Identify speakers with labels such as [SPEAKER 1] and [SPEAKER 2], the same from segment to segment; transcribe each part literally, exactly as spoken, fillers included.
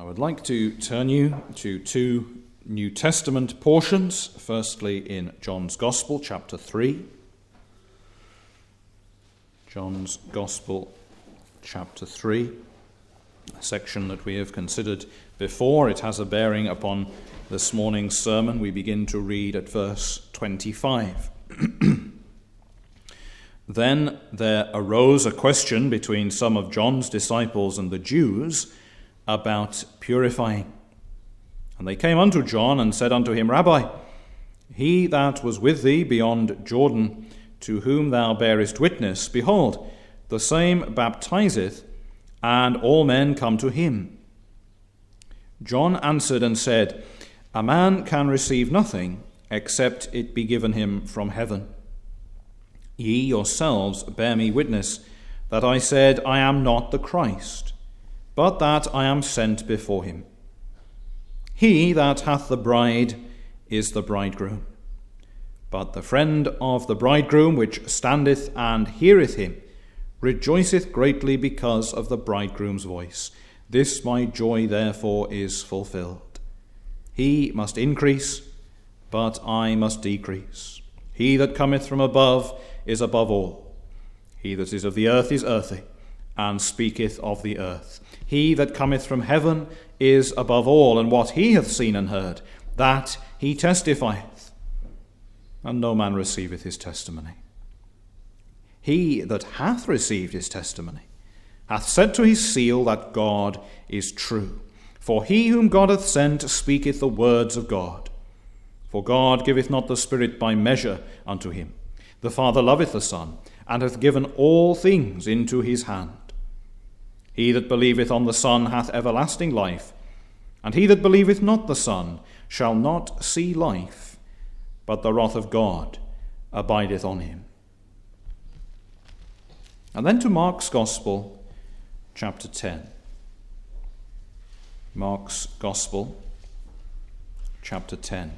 [SPEAKER 1] would like to turn you to two New Testament portions, firstly in John's Gospel, chapter three. John's Gospel, chapter three, a section that we have considered before. It has a bearing upon this morning's sermon. We begin to read at verse twenty-five. Then there arose a question between some of John's disciples and the Jews about purifying. And they came unto John and said unto him, Rabbi, he that was with thee beyond Jordan, to whom thou bearest witness, behold, the same baptizeth, and all men come to him. John answered and said, A man can receive nothing, except it be given him from heaven. Ye yourselves bear me witness, that I said, I am not the Christ, but that I am sent before him. He that hath the bride is the bridegroom. But the friend of the bridegroom, which standeth and heareth him, rejoiceth greatly because of the bridegroom's voice. This my joy therefore is fulfilled. He must increase, but I must decrease. He that cometh from above is above all. He that is of the earth is earthy, and speaketh of the earth. He that cometh from heaven is above all, and what he hath seen and heard, that he testifieth, and no man receiveth his testimony. He that hath received his testimony hath set to his seal that God is true. For he whom God hath sent speaketh the words of God. For God giveth not the Spirit by measure unto him. The Father loveth the Son, and hath given all things into his hand. He that believeth on the Son hath everlasting life, and he that believeth not the Son shall not see life, but the wrath of God abideth on him. And then to Mark's Gospel, chapter ten. Mark's Gospel, chapter ten.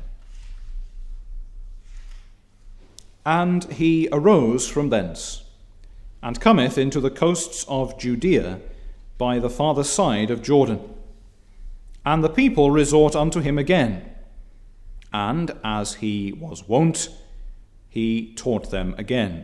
[SPEAKER 1] And he arose from thence, and cometh into the coasts of Judea by the farther side of Jordan. And the people resort unto him again. And as he was wont, he taught them again.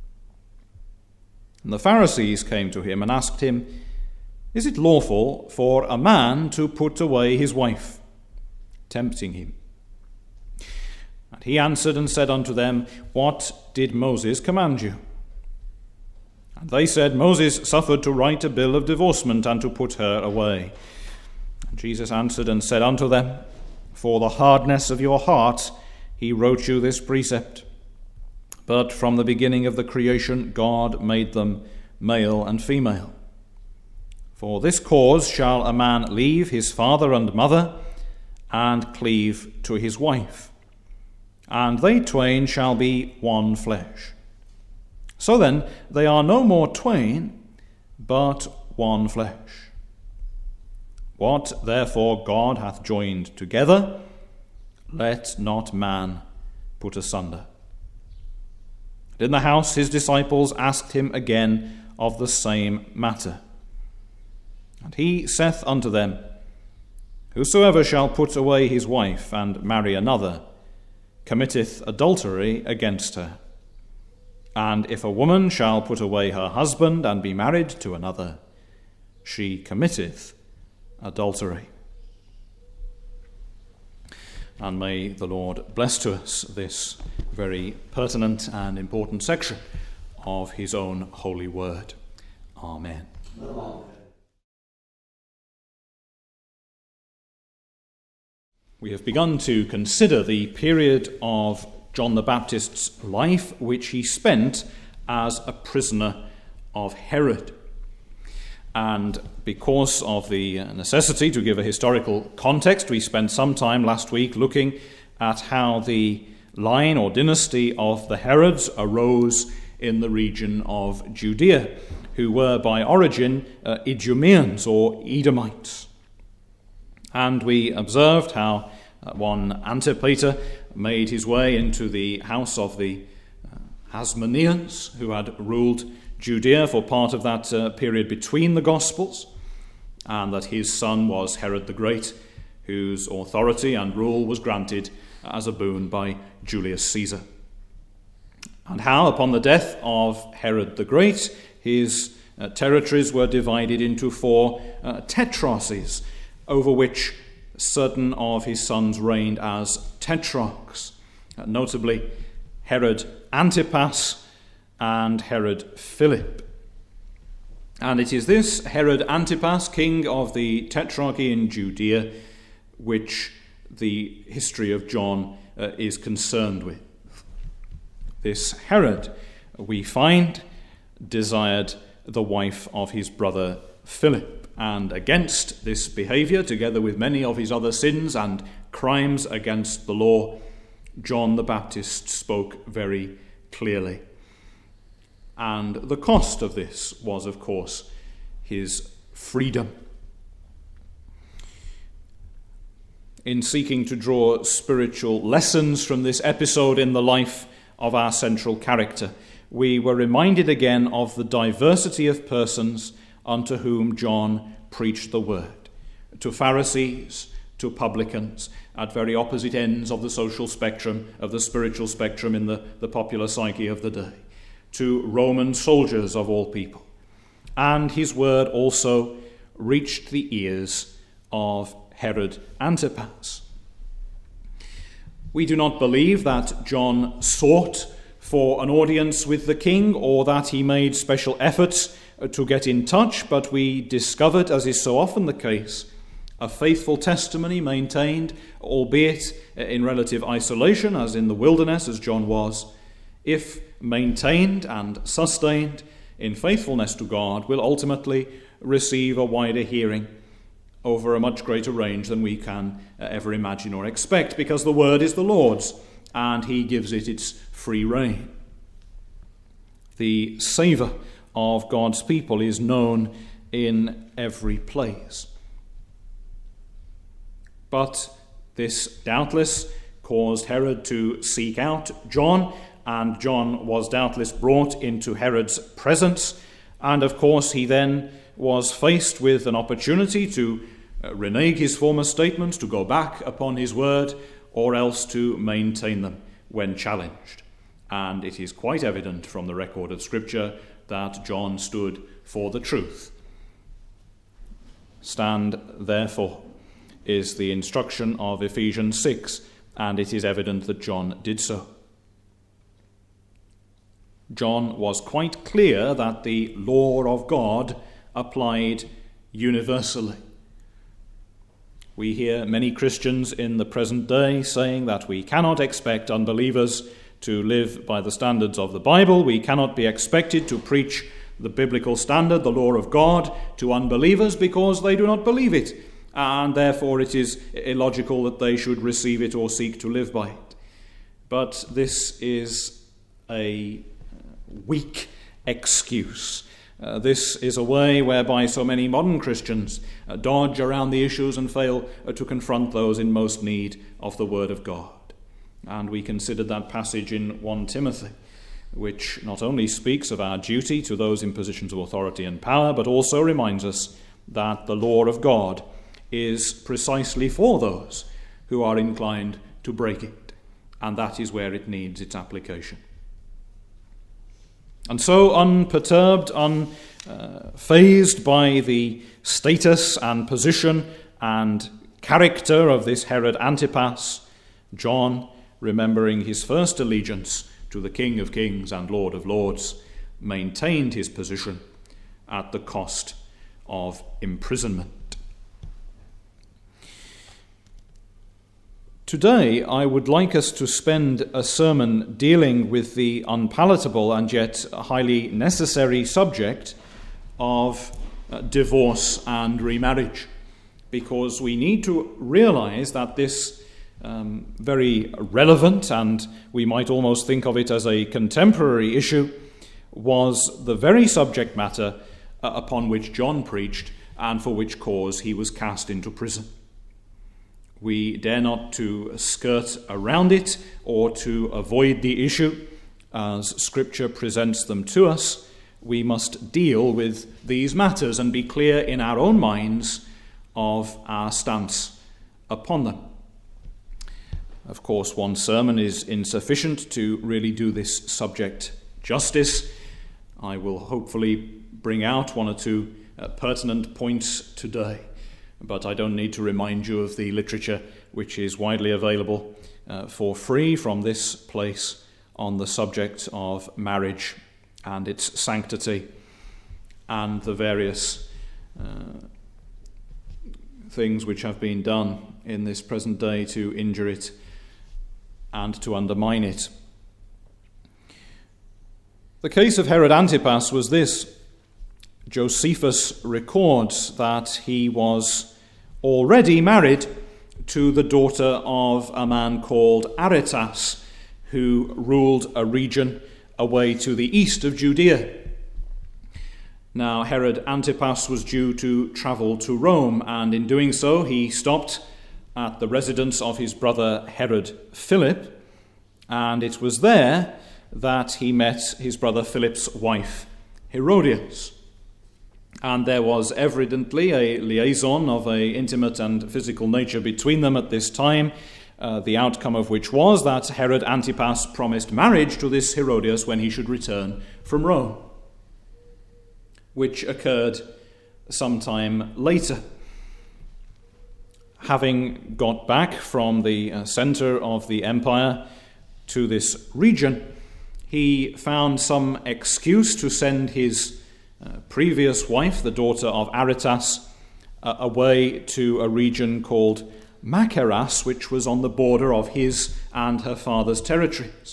[SPEAKER 1] And the Pharisees came to him and asked him, Is it lawful for a man to put away his wife? Tempting him. And he answered and said unto them, What did Moses command you? And they said, Moses suffered to write a bill of divorcement and to put her away. And Jesus answered and said unto them, For the hardness of your heart he wrote you this precept. But from the beginning of the creation God made them male and female. For this cause shall a man leave his father and mother, and cleave to his wife, and they twain shall be one flesh. So then, they are no more twain, but one flesh. What therefore God hath joined together, let not man put asunder. And in the house his disciples asked him again of the same matter. And he saith unto them, Whosoever shall put away his wife and marry another, committeth adultery against her. And if a woman shall put away her husband and be married to another, she committeth adultery. And may the Lord bless to us this very pertinent and important section of his own holy word. Amen. Amen. We have begun to consider the period of John the Baptist's life, which he spent as a prisoner of Herod. And because of the necessity to give a historical context, we spent some time last week looking at how the line or dynasty of the Herods arose in the region of Judea, who were by origin uh, Idumeans or Edomites. And we observed how uh, one Antipater made his way into the house of the uh, Hasmoneans, who had ruled Judea for part of that uh, period between the Gospels. and that his son was Herod the Great, whose authority and rule was granted as a boon by Julius Caesar. And how, upon the death of Herod the Great, his uh, territories were divided into four uh, tetrarchies, over which certain of his sons reigned as tetrarchs, uh, notably Herod Antipas and Herod Philip. And it is this Herod Antipas, king of the Tetrarchy in Judea, which the history of John uh, is concerned with. This Herod, we find, desired the wife of his brother Philip, and against this behavior, together with many of his other sins and crimes against the law, John the Baptist spoke very clearly. And the cost of this was, of course, his freedom. In seeking to draw spiritual lessons from this episode in the life of our central character, we were reminded again of the diversity of persons unto whom John preached the word, to Pharisees, to publicans, at very opposite ends of the social spectrum, of the spiritual spectrum in the, the popular psyche of the day, to Roman soldiers of all people. And his word also reached the ears of Herod Antipas. We do not believe that John sought for an audience with the king or that he made special efforts to get in touch, but we discovered, as is so often the case, a faithful testimony maintained, albeit in relative isolation, as in the wilderness, as John was, if maintained and sustained in faithfulness to God, will ultimately receive a wider hearing over a much greater range than we can ever imagine or expect, because the word is the Lord's, and he gives it its free rein. The savour of God's people is known in every place. But this doubtless caused Herod to seek out John, and John was doubtless brought into Herod's presence, and of course he then was faced with an opportunity to uh, renege his former statements, to go back upon his word, or else to maintain them when challenged. And it is quite evident from the record of Scripture that John stood for the truth. Stand, therefore, is the instruction of Ephesians six, and it is evident that John did so. John was quite clear that the law of God applied universally. We hear many Christians in the present day saying that we cannot expect unbelievers to live by the standards of the Bible. We cannot be expected to preach the biblical standard, the law of God, to unbelievers because they do not believe it, and therefore it is illogical that they should receive it or seek to live by it. But this is a weak excuse. Uh, this is a way whereby so many modern Christians uh, dodge around the issues and fail uh, to confront those in most need of the Word of God. And we considered that passage in First Timothy, which not only speaks of our duty to those in positions of authority and power, but also reminds us that the law of God is precisely for those who are inclined to break it, and that is where it needs its application. And so, unperturbed, unfazed by the status and position and character of this Herod Antipas, John, remembering his first allegiance to the King of Kings and Lord of Lords, maintained his position at the cost of imprisonment. Today, I would like us to spend a sermon dealing with the unpalatable and yet highly necessary subject of uh, divorce and remarriage, because we need to realize that this um, very relevant, and we might almost think of it as a contemporary issue, was the very subject matter uh, upon which John preached and for which cause he was cast into prison. We dare not to skirt around it or to avoid the issue as Scripture presents them to us, we must deal with these matters and be clear in our own minds of our stance upon them. Of course, one sermon is insufficient to really do this subject justice. I will hopefully bring out one or two uh, pertinent points today, but I don't need to remind you of the literature which is widely available uh, for free from this place on the subject of marriage and its sanctity and the various uh, things which have been done in this present day to injure it and to undermine it. The case of Herod Antipas was this. Josephus records that he was already married to the daughter of a man called Aretas, who ruled a region away to the east of Judea. Now, Herod Antipas was due to travel to Rome, and in doing so he stopped at the residence of his brother Herod Philip, and it was there that he met his brother Philip's wife, Herodias. And there was evidently a liaison of an intimate and physical nature between them at this time, uh, the outcome of which was that Herod Antipas promised marriage to this Herodias when he should return from Rome, which occurred sometime later. Having got back from the uh, center of the empire to this region, he found some excuse to send his uh, previous wife, the daughter of Aretas, uh, away to a region called Machaerus, which was on the border of his and her father's territories.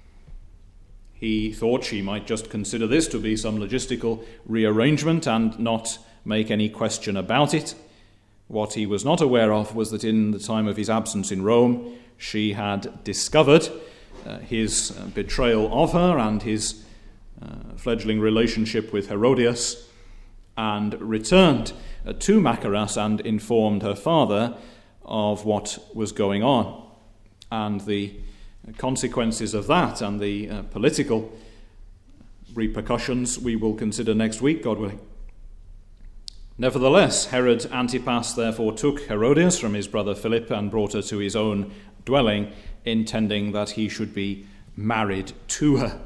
[SPEAKER 1] He thought she might just consider this to be some logistical rearrangement and not make any question about it. What he was not aware of was that in the time of his absence in Rome, she had discovered uh, his uh, betrayal of her and his uh, fledgling relationship with Herodias, and returned uh, to Machaerus and informed her father of what was going on, and the consequences of that and the uh, political repercussions we will consider next week, God willing. Nevertheless, Herod Antipas therefore took Herodias from his brother Philip and brought her to his own dwelling, intending that he should be married to her.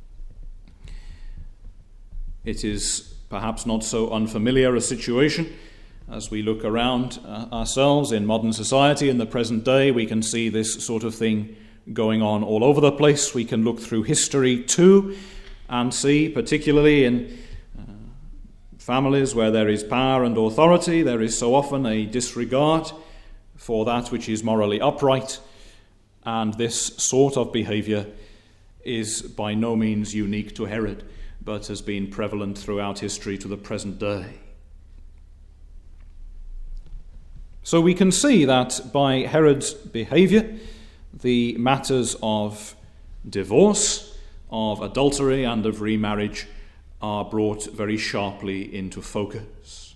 [SPEAKER 1] It is perhaps not so unfamiliar a situation. As we look around uh, ourselves in modern society in the present day, we can see this sort of thing going on all over the place. We can look through history too and see, particularly in families where there is power and authority, there is so often a disregard for that which is morally upright, and this sort of behavior is by no means unique to Herod, but has been prevalent throughout history to the present day. So we can see that by Herod's behavior, the matters of divorce, of adultery, and of remarriage are brought very sharply into focus.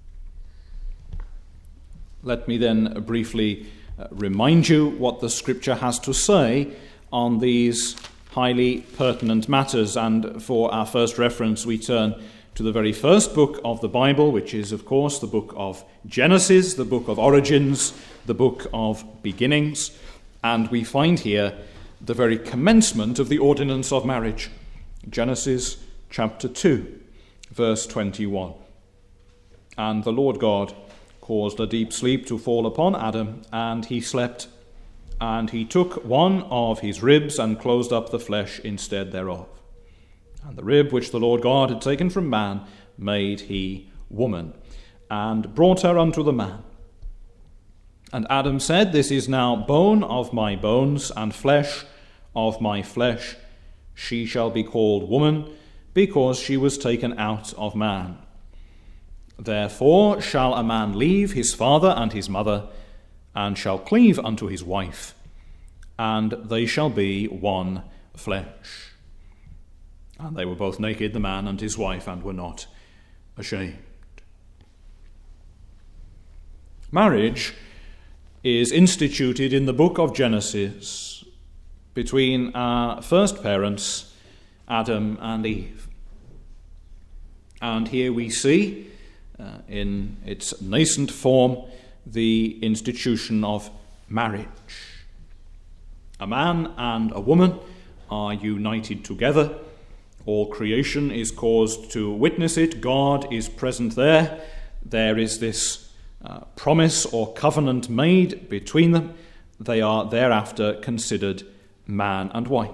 [SPEAKER 1] Let me then briefly remind you what the Scripture has to say on these highly pertinent matters. And for our first reference, we turn to the very first book of the Bible, which is, of course, the book of Genesis, the book of origins, the book of beginnings. And we find here the very commencement of the ordinance of marriage. Genesis chapter two, verse twenty-one. And the Lord God caused a deep sleep to fall upon Adam, and he slept. And he took one of his ribs and closed up the flesh instead thereof. And the rib which the Lord God had taken from man made he woman, and brought her unto the man. And Adam said, This is now bone of my bones, and flesh of my flesh. She shall be called woman, because she was taken out of man. Therefore shall a man leave his father and his mother, and shall cleave unto his wife, and they shall be one flesh. And they were both naked, the man and his wife, and were not ashamed. Marriage is instituted in the book of Genesis between our first parents, Adam and Eve. And here we see, uh, in its nascent form, the institution of marriage. A man and a woman are united together. All creation is caused to witness it. God is present there. There is this uh, promise or covenant made between them. They are thereafter considered man and wife.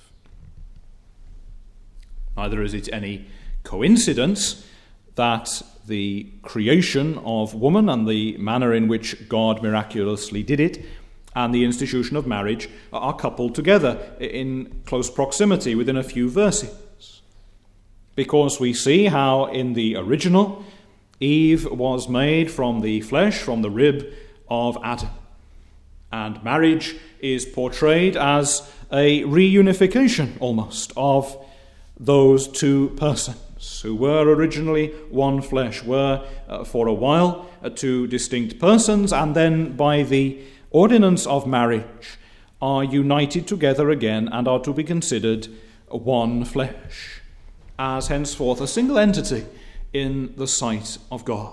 [SPEAKER 1] Neither is it any coincidence that the creation of woman and the manner in which God miraculously did it and the institution of marriage are coupled together in close proximity within a few verses. Because we see how in the original, Eve was made from the flesh, from the rib of Adam. And marriage is portrayed as a reunification almost of those two persons who were originally one flesh, were uh, for a while uh, two distinct persons, and then by the ordinance of marriage are united together again and are to be considered one flesh, as henceforth a single entity in the sight of God.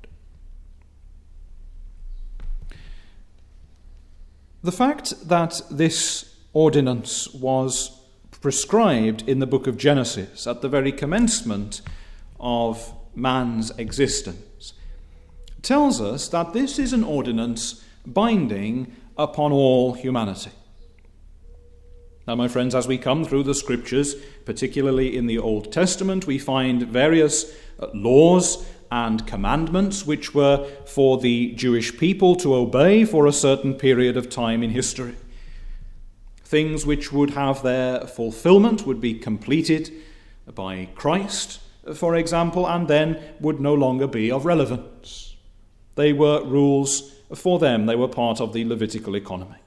[SPEAKER 1] The fact that this ordinance was prescribed in the book of Genesis at the very commencement of man's existence tells us that this is an ordinance binding upon all humanity. Now, my friends, as we come through the Scriptures, particularly in the Old Testament, we find various laws and commandments which were for the Jewish people to obey for a certain period of time in history. Things which would have their fulfillment, would be completed by Christ, for example, and then would no longer be of relevance. They were rules for them. They were part of the Levitical economy.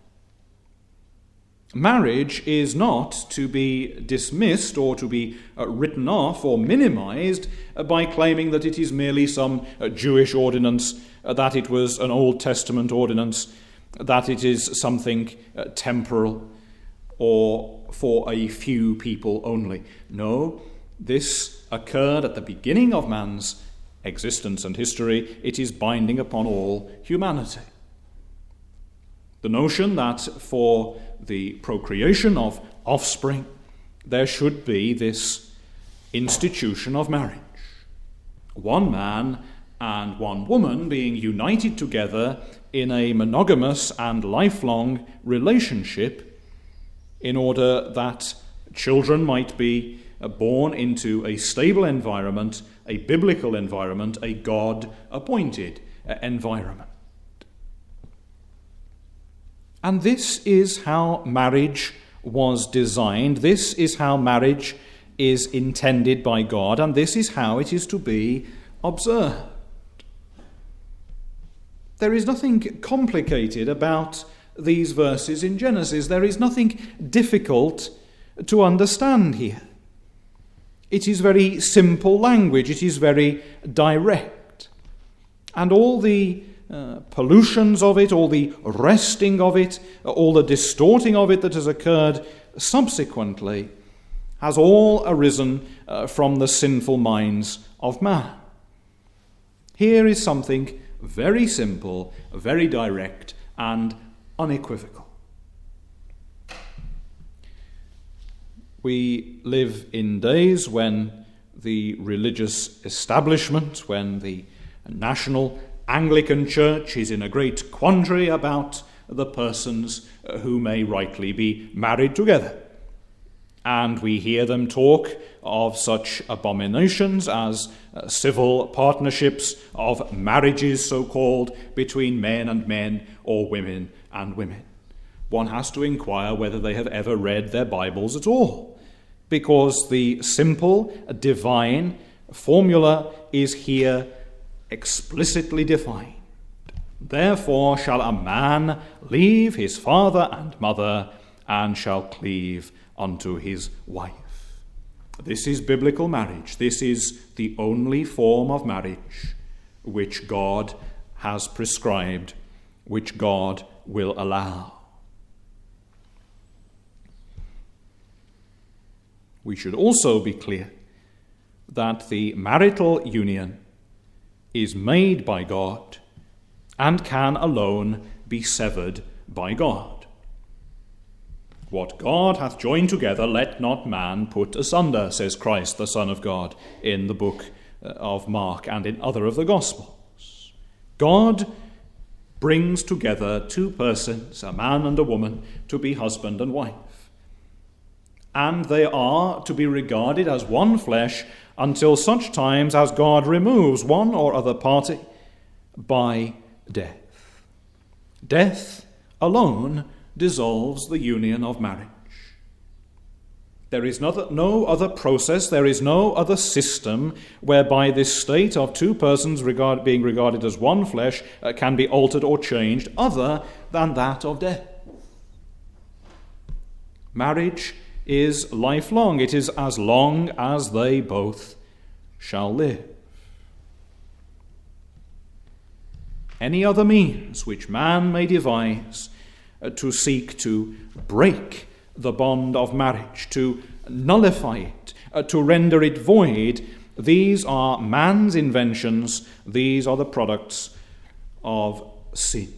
[SPEAKER 1] Marriage is not to be dismissed or to be uh, written off or minimized uh, by claiming that it is merely some uh, Jewish ordinance, uh, that it was an Old Testament ordinance, that it is something uh, temporal or for a few people only. No, this occurred at the beginning of man's existence and history. It is binding upon all humanity. The notion that for the procreation of offspring there should be this institution of marriage. One man and one woman being united together in a monogamous and lifelong relationship in order that children might be born into a stable environment, a biblical environment, a God-appointed environment. And this is how marriage was designed. This is how marriage is intended by God, and this is how it is to be observed. There is nothing complicated about these verses in Genesis. There is nothing difficult to understand here. It is very simple language. It is very direct. And all the uh, pollutions of it, all the wresting of it, all the distorting of it that has occurred subsequently has all arisen uh, from the sinful minds of man. Here is something very simple, very direct, and unequivocal. We live in days when the religious establishment, when the National Anglican Church is in a great quandary about the persons who may rightly be married together. And we hear them talk of such abominations as uh, civil partnerships, of marriages so-called between men and men or women and women. One has to inquire whether they have ever read their Bibles at all, because the simple divine formula is here explicitly defined. Therefore shall a man leave his father and mother, and shall cleave unto his wife. This is biblical marriage. This is the only form of marriage which God has prescribed, which God will allow. We should also be clear that the marital union is made by God and can alone be severed by God. What God hath joined together, let not man put asunder, says Christ, the Son of God, in the book of Mark and in other of the Gospels. God brings together two persons, a man and a woman, to be husband and wife. And they are to be regarded as one flesh until such times as God removes one or other party by death. Death alone dissolves the union of marriage. There is no, no other process, there is no other system whereby this state of two persons regard, being regarded as one flesh uh, can be altered or changed other than that of death. Marriage is lifelong. It is as long as they both shall live. Any other means which man may devise uh, to seek to break the bond of marriage, to nullify it, uh, to render it void, these are man's inventions. These are the products of sin.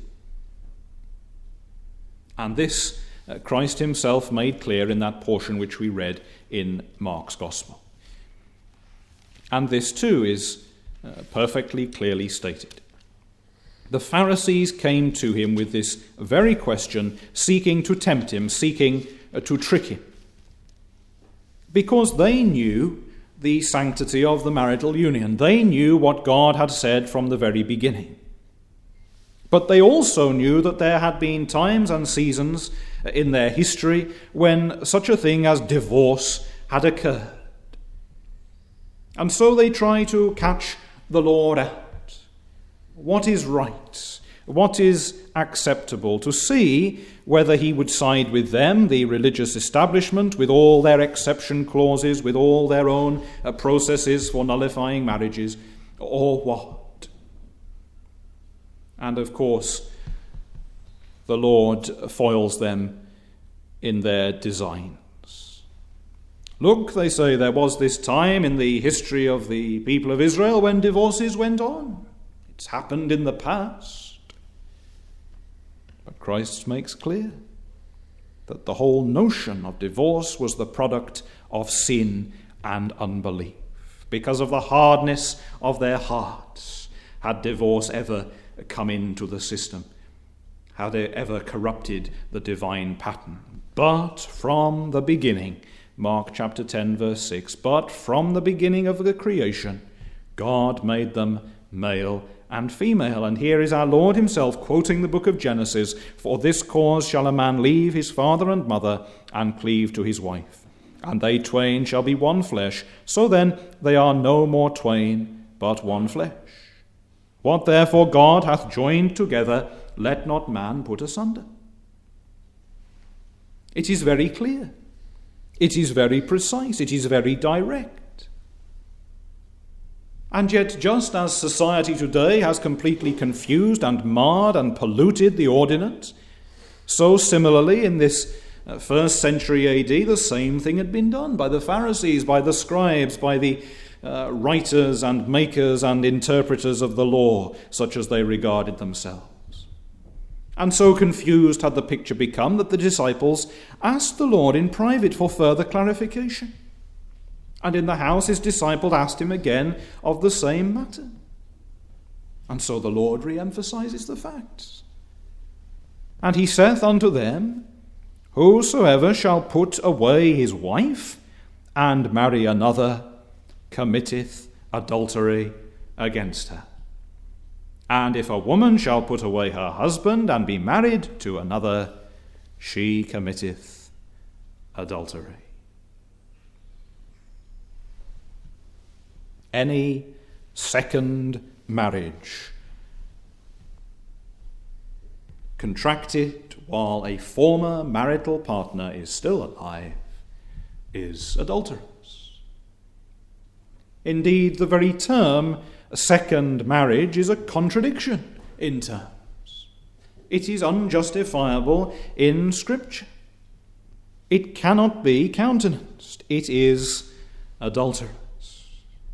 [SPEAKER 1] And this uh, Christ himself made clear in that portion which we read in Mark's Gospel. And this too is uh, perfectly clearly stated. The Pharisees came to him with this very question, seeking to tempt him, seeking uh, to trick him, because they knew the sanctity of the marital union. They knew what God had said from the very beginning. But they also knew that there had been times and seasons in their history when such a thing as divorce had occurred. And so they try to catch the Lord out. What is right? What is acceptable? To see whether he would side with them, the religious establishment, with all their exception clauses, with all their own uh, processes for nullifying marriages, or what? And of course, the Lord foils them in their designs. Look, they say, there was this time in the history of the people of Israel when divorces went on. It's happened in the past. But Christ makes clear that the whole notion of divorce was the product of sin and unbelief. Because of the hardness of their hearts, had divorce ever come into the system? Had it ever corrupted the divine pattern? But from the beginning, Mark chapter ten, verse six, but from the beginning of the creation, God made them male and female. And here is our Lord himself quoting the book of Genesis, for this cause shall a man leave his father and mother and cleave to his wife, and they twain shall be one flesh. So then they are no more twain, but one flesh. What therefore God hath joined together, let not man put asunder. It is very clear. It is very precise. It is very direct. And yet, just as society today has completely confused and marred and polluted the ordinance, so similarly in this first century A D, the same thing had been done by the Pharisees, by the scribes, by the uh, writers and makers and interpreters of the law, such as they regarded themselves. And so confused had the picture become that the disciples asked the Lord in private for further clarification. And in the house his disciples asked him again of the same matter. And so the Lord re-emphasizes the facts. And he saith unto them, whosoever shall put away his wife and marry another committeth adultery against her. And if a woman shall put away her husband and be married to another, she committeth adultery. Any second marriage contracted while a former marital partner is still alive is adulterous. Indeed, the very term second marriage is a contradiction in terms. It is unjustifiable in Scripture. It cannot be countenanced. It is adulterous.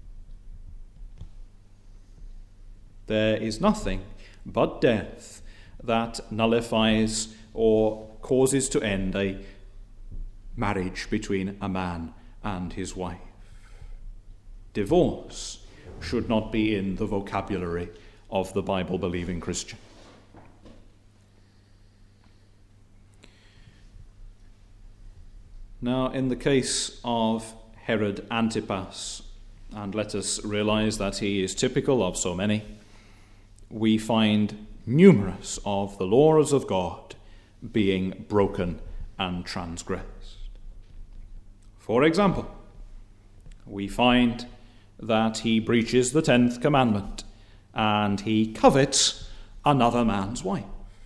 [SPEAKER 1] There is nothing but death that nullifies or causes to end a marriage between a man and his wife. Divorce should not be in the vocabulary of the Bible-believing Christian. Now, in the case of Herod Antipas, and let us realize that he is typical of so many, we find numerous of the laws of God being broken and transgressed. For example, we find that he breaches the tenth commandment and he covets another man's wife.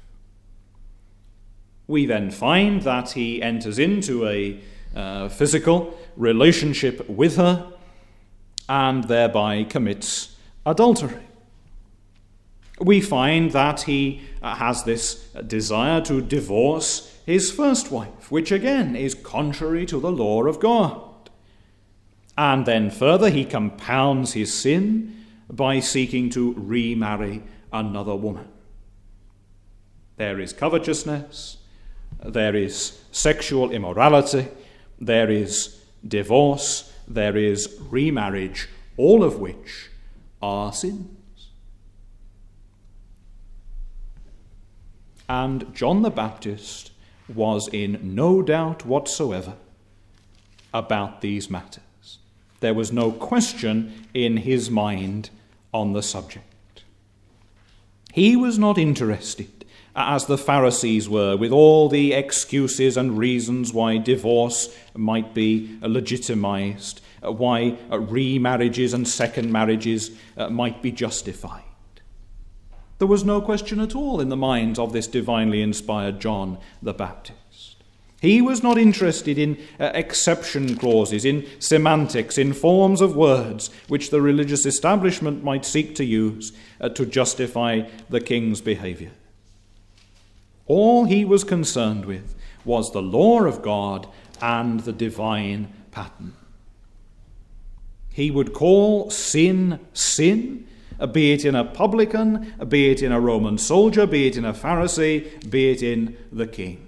[SPEAKER 1] We then find that he enters into a uh, physical relationship with her and thereby commits adultery. We find that he has this desire to divorce his first wife, which again is contrary to the law of God. And then further, he compounds his sin by seeking to remarry another woman. There is covetousness, there is sexual immorality, there is divorce, there is remarriage, all of which are sins. And John the Baptist was in no doubt whatsoever about these matters. There was no question in his mind on the subject. He was not interested, as the Pharisees were, with all the excuses and reasons why divorce might be legitimized, why remarriages and second marriages might be justified. There was no question at all in the minds of this divinely inspired John the Baptist. He was not interested in uh, exception clauses, in semantics, in forms of words which the religious establishment might seek to use uh, to justify the king's behavior. All he was concerned with was the law of God and the divine pattern. He would call sin, sin, be it in a publican, be it in a Roman soldier, be it in a Pharisee, be it in the king.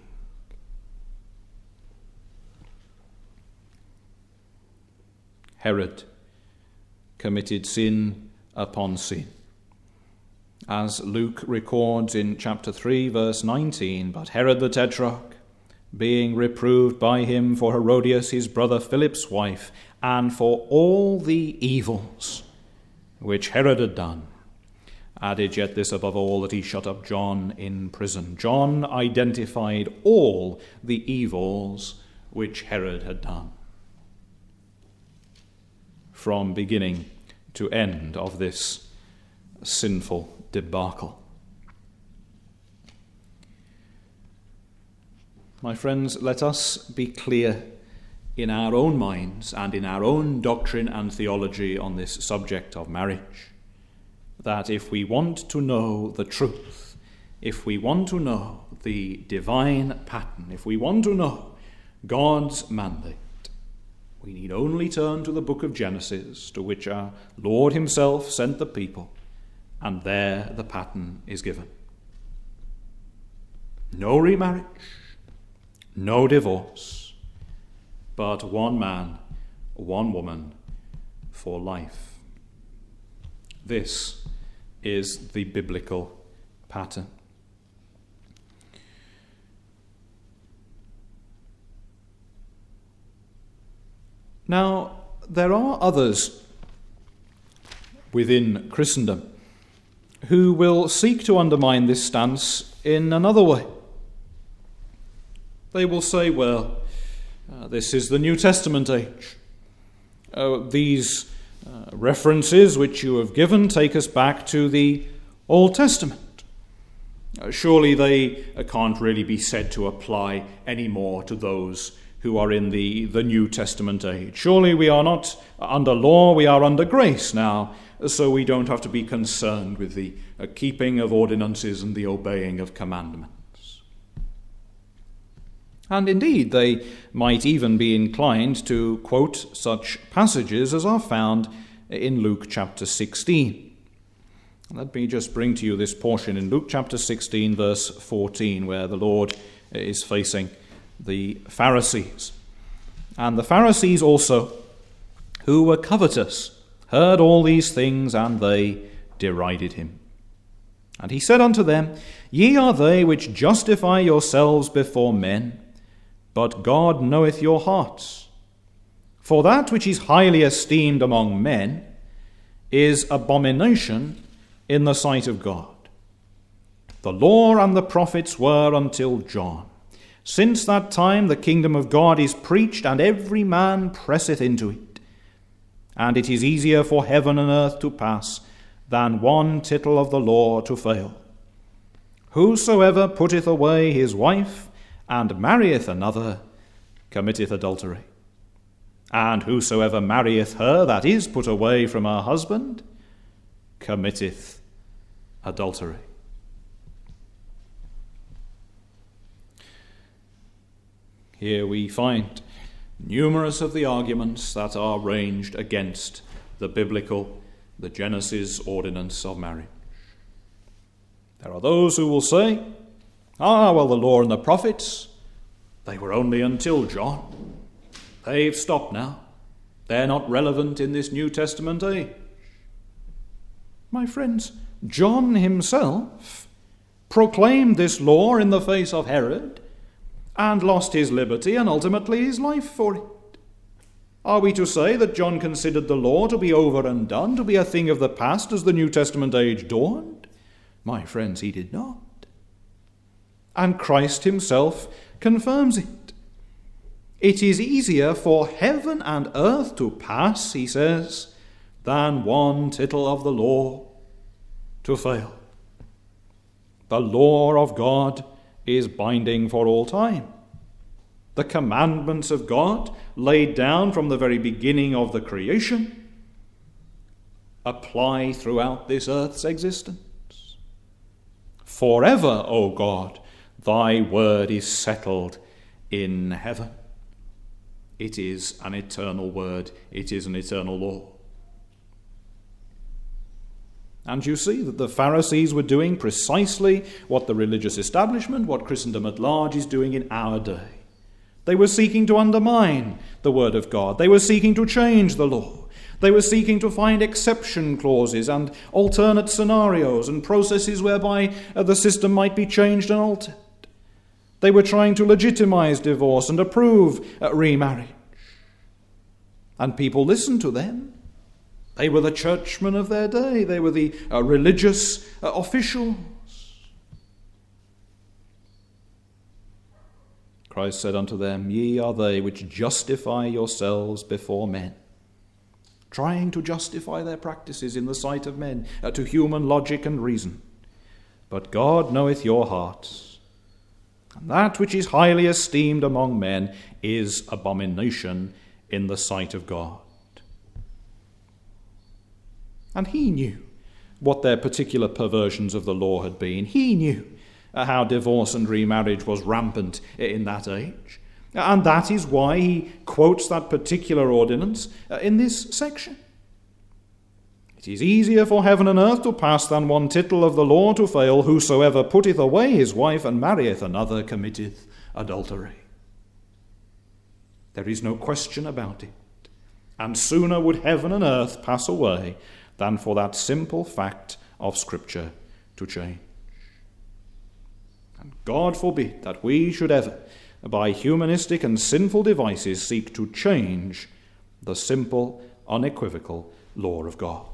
[SPEAKER 1] Herod committed sin upon sin. As Luke records in chapter three, verse nineteen, but Herod the Tetrarch, being reproved by him for Herodias his brother Philip's wife, and for all the evils which Herod had done, added yet this above all, that he shut up John in prison. John identified all the evils which Herod had done, from beginning to end of this sinful debacle. My friends, let us be clear in our own minds and in our own doctrine and theology on this subject of marriage, that if we want to know the truth, if we want to know the divine pattern, if we want to know God's mandate, we need only turn to the book of Genesis, to which our Lord himself sent the people, and there the pattern is given. No remarriage, no divorce, but one man, one woman for life. This is the biblical pattern. Now, there are others within Christendom who will seek to undermine this stance in another way. They will say, well, uh, this is the New Testament age. Uh, these uh, references which you have given take us back to the Old Testament. Uh, surely they uh, can't really be said to apply any more to those who are in the, the New Testament age. Surely we are not under law, we are under grace now, so we don't have to be concerned with the uh, keeping of ordinances and the obeying of commandments. And indeed, they might even be inclined to quote such passages as are found in Luke chapter sixteen. Let me just bring to you this portion in Luke chapter sixteen, verse fourteen, where the Lord is facing the Pharisees. And the Pharisees also, who were covetous, heard all these things, and they derided him. And he said unto them, Ye are they which justify yourselves before men, but God knoweth your hearts. For that which is highly esteemed among men is abomination in the sight of God. The law and the prophets were until John. Since that time the kingdom of God is preached, and every man presseth into it. And it is easier for heaven and earth to pass than one tittle of the law to fail. Whosoever putteth away his wife and marrieth another committeth adultery. And whosoever marrieth her that is put away from her husband committeth adultery. Here we find numerous of the arguments that are ranged against the biblical, the Genesis ordinance of marriage. There are those who will say, ah, well, the law and the prophets, they were only until John. They've stopped now. They're not relevant in this New Testament age. My friends, John himself proclaimed this law in the face of Herod and lost his liberty and ultimately his life for it. Are we to say that John considered the law to be over and done, to be a thing of the past as the New Testament age dawned? My friends, he did not. And Christ himself confirms it. It is easier for heaven and earth to pass, he says, than one tittle of the law to fail. The law of God is binding for all time. The commandments of God, laid down from the very beginning of the creation, apply throughout this earth's existence. Forever, O God, thy word is settled in heaven. It is an eternal word. It is an eternal law. And you see that the Pharisees were doing precisely what the religious establishment, what Christendom at large is doing in our day. They were seeking to undermine the word of God. They were seeking to change the law. They were seeking to find exception clauses and alternate scenarios and processes whereby the system might be changed and altered. They were trying to legitimize divorce and approve remarriage. And people listened to them. They were the churchmen of their day. They were the uh, religious uh, officials. Christ said unto them, Ye are they which justify yourselves before men. Trying to justify their practices in the sight of men, uh, to human logic and reason. But God knoweth your hearts. And that which is highly esteemed among men is abomination in the sight of God. And he knew what their particular perversions of the law had been. He knew uh, how divorce and remarriage was rampant in that age. And that is why he quotes that particular ordinance uh, in this section. It is easier for heaven and earth to pass than one tittle of the law to fail. Whosoever putteth away his wife and marrieth another committeth adultery. There is no question about it. And sooner would heaven and earth pass away than for that simple fact of Scripture to change. And God forbid that we should ever, by humanistic and sinful devices, seek to change the simple, unequivocal law of God.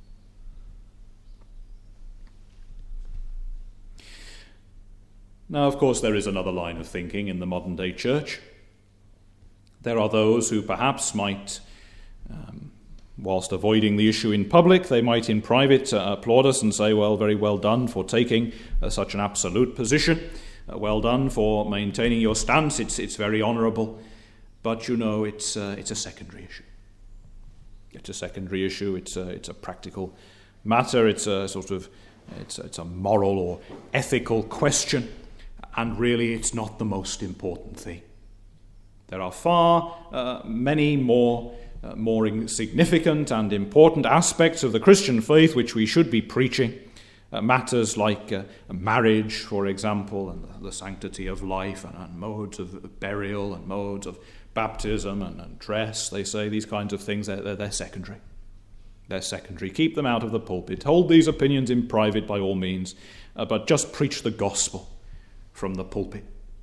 [SPEAKER 1] Now, of course, there is another line of thinking in the modern-day church. There are those who perhaps might um, whilst avoiding the issue in public, they might in private uh, applaud us and say, well, very well done for taking uh, such an absolute position. Uh, well done for maintaining your stance. It's it's very honourable. But, you know, it's uh, it's a secondary issue. It's a secondary issue. It's a, it's a practical matter. It's a sort of, it's, it's a moral or ethical question. And really, it's not the most important thing. There are far uh, many more Uh, more significant and important aspects of the Christian faith which we should be preaching Uh, matters like uh, marriage, for example, and the, the sanctity of life, and, and modes of burial, and modes of baptism, and, and dress, they say these kinds of things, they're, they're, they're secondary. They're secondary. Keep them out of the pulpit. Hold these opinions in private by all means, uh, but just preach the gospel from the pulpit.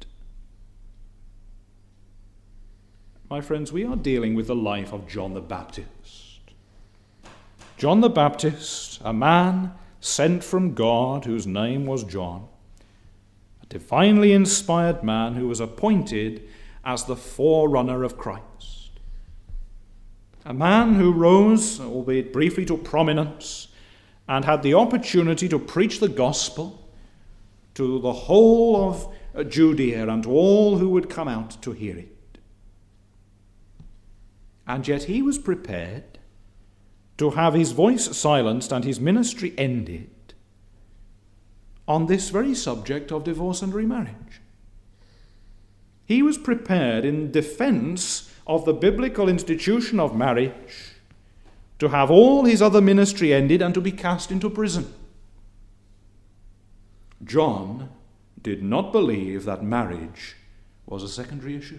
[SPEAKER 1] My friends, we are dealing with the life of John the Baptist. John the Baptist, a man sent from God whose name was John, a divinely inspired man who was appointed as the forerunner of Christ. A man who rose, albeit briefly, to prominence and had the opportunity to preach the gospel to the whole of Judea and to all who would come out to hear it. And yet he was prepared to have his voice silenced and his ministry ended on this very subject of divorce and remarriage. He was prepared in defense of the biblical institution of marriage to have all his other ministry ended and to be cast into prison. John did not believe that marriage was a secondary issue.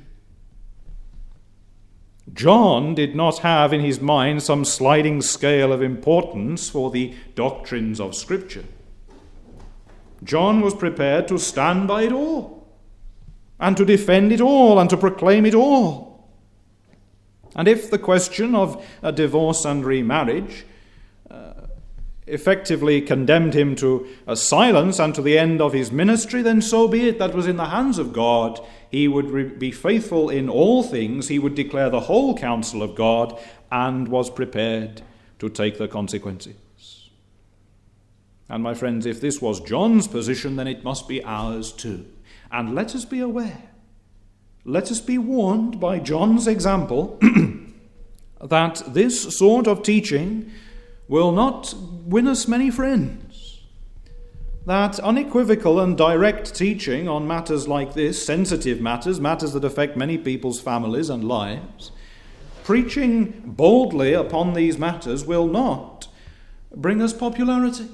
[SPEAKER 1] John did not have in his mind some sliding scale of importance for the doctrines of Scripture. John was prepared to stand by it all, and to defend it all, and to proclaim it all. And if the question of a divorce and remarriage uh, effectively condemned him to a silence and to the end of his ministry, then so be it. That was in the hands of God. He would re- be faithful in all things. He would declare the whole counsel of God and was prepared to take the consequences. And my friends, if this was John's position, then it must be ours too. And let us be aware, let us be warned by John's example that this sort of teaching will not win us many friends. That unequivocal and direct teaching on matters like this, sensitive matters, matters that affect many people's families and lives, preaching boldly upon these matters will not bring us popularity.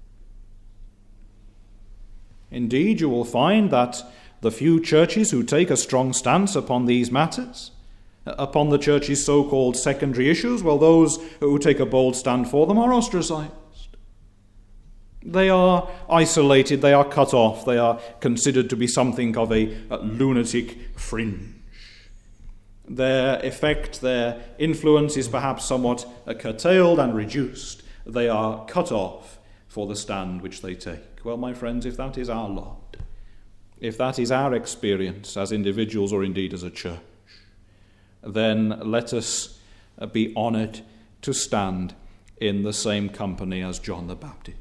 [SPEAKER 1] Indeed, you will find that the few churches who take a strong stance upon these matters, upon the church's so-called secondary issues, well, those who take a bold stand for them are ostracized. They are isolated, they are cut off, they are considered to be something of a, a lunatic fringe. Their effect, their influence is perhaps somewhat uh, curtailed and reduced. They are cut off for the stand which they take. Well, my friends, if that is our lot, if that is our experience as individuals or indeed as a church, then let us be honored to stand in the same company as John the Baptist.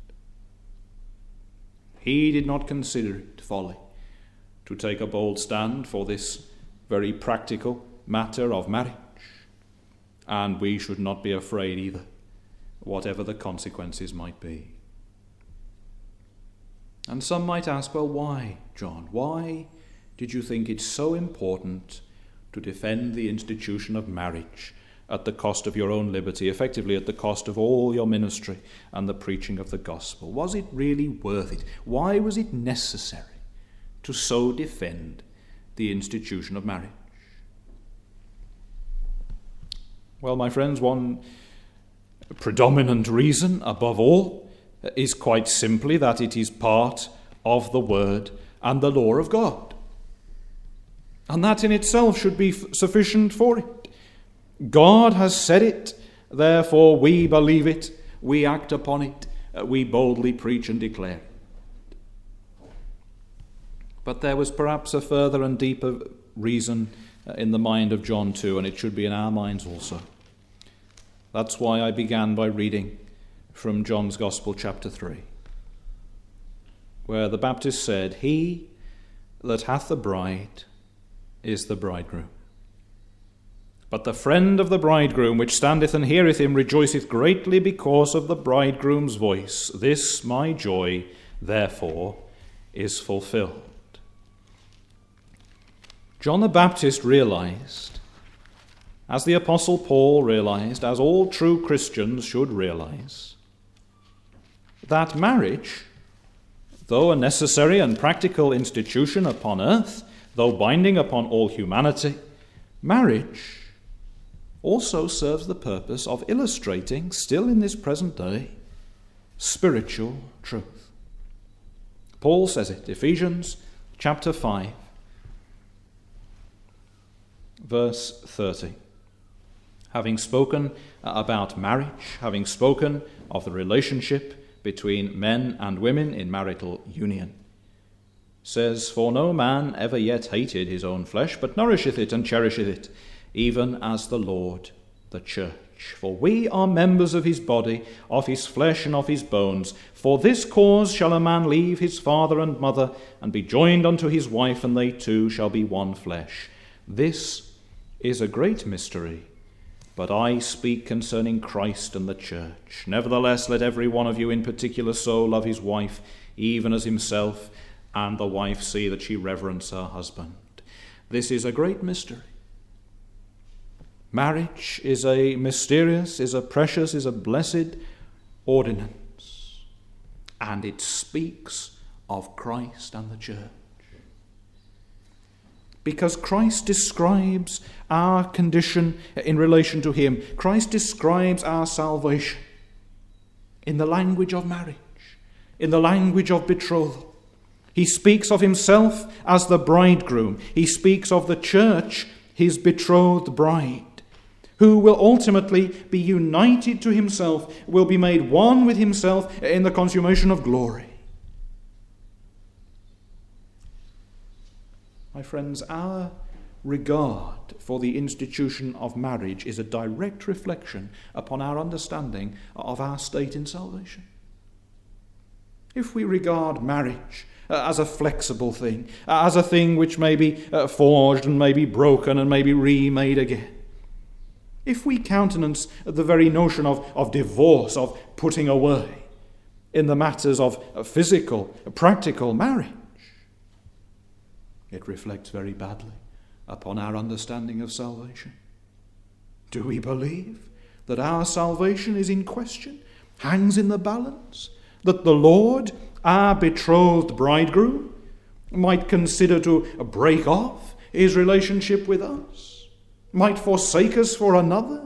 [SPEAKER 1] He did not consider it folly to take a bold stand for this very practical matter of marriage, and we should not be afraid either, whatever the consequences might be. And some might ask, well, why, John? Why did you think it so important to defend the institution of marriage at the cost of your own liberty, effectively at the cost of all your ministry and the preaching of the gospel? Was it really worth it? Why was it necessary to so defend the institution of marriage? Well, my friends, one predominant reason above all is quite simply that it is part of the word and the law of God. And that in itself should be sufficient for it. God has said it, therefore we believe it, we act upon it, we boldly preach and declare it. But there was perhaps a further and deeper reason in the mind of John too, and it should be in our minds also. That's why I began by reading from John's Gospel, chapter three, where the Baptist said, "He that hath the bride is the bridegroom. But the friend of the bridegroom, which standeth and heareth him, rejoiceth greatly because of the bridegroom's voice. This my joy, therefore, is fulfilled." John the Baptist realized, as the Apostle Paul realized, as all true Christians should realize, that marriage, though a necessary and practical institution upon earth, though binding upon all humanity, marriage also serves the purpose of illustrating, still in this present day, spiritual truth. Paul says it, Ephesians chapter five, verse thirty. Having spoken about marriage, having spoken of the relationship between men and women in marital union, says, "For no man ever yet hated his own flesh, but nourisheth it and cherisheth it, even as the Lord the church. For we are members of his body, of his flesh and of his bones. For this cause shall a man leave his father and mother, and be joined unto his wife, and they two shall be one flesh. This is a great mystery, but I speak concerning Christ and the church. Nevertheless, let every one of you in particular so love his wife, even as himself, and the wife see that she reverence her husband." This is a great mystery. Marriage is a mysterious, is a precious, is a blessed ordinance, and it speaks of Christ and the church. Because Christ describes our condition in relation to him. Christ describes our salvation in the language of marriage, in the language of betrothal. He speaks of himself as the bridegroom. He speaks of the church, his betrothed bride, who will ultimately be united to himself, will be made one with himself in the consummation of glory. My friends, our regard for the institution of marriage is a direct reflection upon our understanding of our state in salvation. If we regard marriage as a flexible thing, as a thing which may be forged and may be broken and may be remade again, if we countenance the very notion of, of divorce, of putting away, in the matters of physical, practical marriage, it reflects very badly upon our understanding of salvation. Do we believe that our salvation is in question, hangs in the balance, that the Lord, our betrothed bridegroom, might consider to break off his relationship with us, might forsake us for another?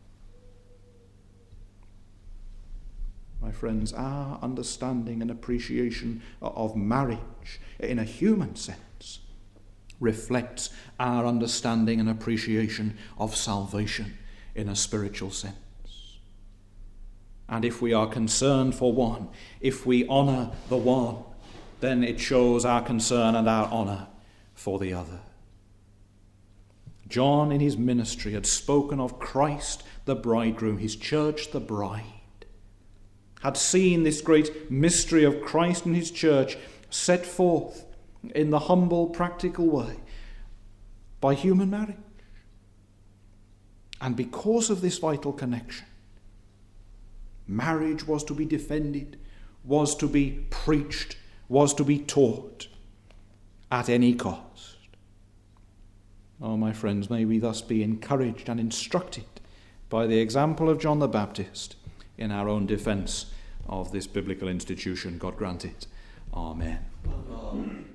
[SPEAKER 1] My friends, our understanding and appreciation of marriage in a human sense reflects our understanding and appreciation of salvation in a spiritual sense. And if we are concerned for one, if we honour the one, then it shows our concern and our honour for the other. John in his ministry had spoken of Christ the bridegroom, his church the bride, had seen this great mystery of Christ and his church set forth in the humble, practical way by human marriage. And because of this vital connection, marriage was to be defended, was to be preached, was to be taught at any cost. Oh, my friends, may we thus be encouraged and instructed by the example of John the Baptist in our own defense of this biblical institution. God grant it. Amen. Amen.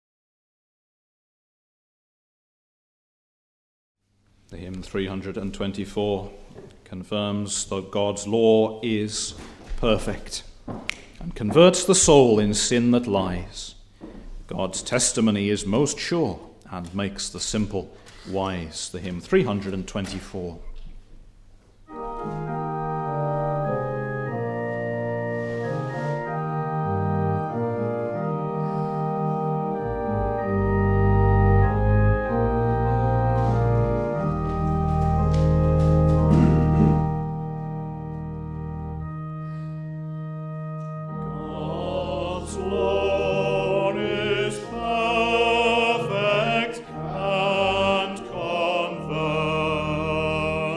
[SPEAKER 1] The hymn three hundred twenty-four confirms that God's law is perfect and converts the soul in sin that lies. God's testimony is most sure and makes the simple wise. The hymn three hundred twenty-four.
[SPEAKER 2] Perfect and converts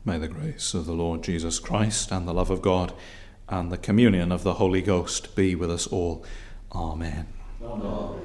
[SPEAKER 1] May the grace of the Lord Jesus Christ and the love of God and the communion of the Holy Ghost be with us all. Amen. Amen.